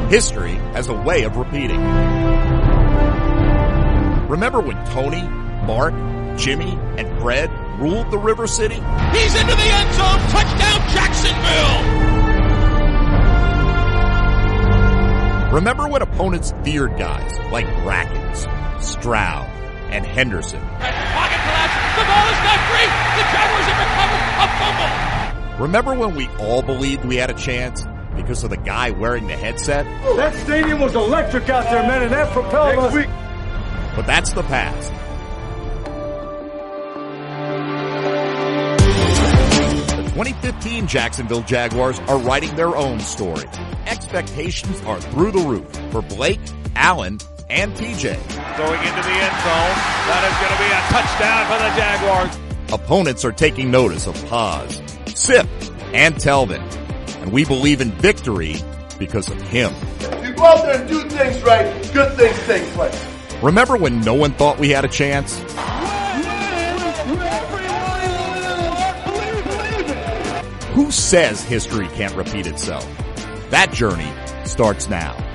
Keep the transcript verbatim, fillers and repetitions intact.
History has a way of repeating. Remember when Tony, Mark, Jimmy, and Fred ruled the River City? He's into the end zone. Touchdown, Jacksonville! Remember when opponents feared guys like Brackens, Stroud, and Henderson? Pocket collapse. The ball is not free. The Jaguars have recovered a fumble. Remember when we all believed we had a chance because of the guy wearing the headset? That stadium was electric out there, man, and that propelled us. But that's the past. The twenty fifteen Jacksonville Jaguars are writing their own story. Expectations are through the roof for Blake, Allen, and T J. Going into the end zone. That is going to be a touchdown for the Jaguars. Opponents are taking notice of Paz, Sip, and Telvin. And we believe in victory because of him. If you go out there and do things right, good things take place. Remember when no one thought we had a chance? Who says history can't repeat itself? That journey starts now.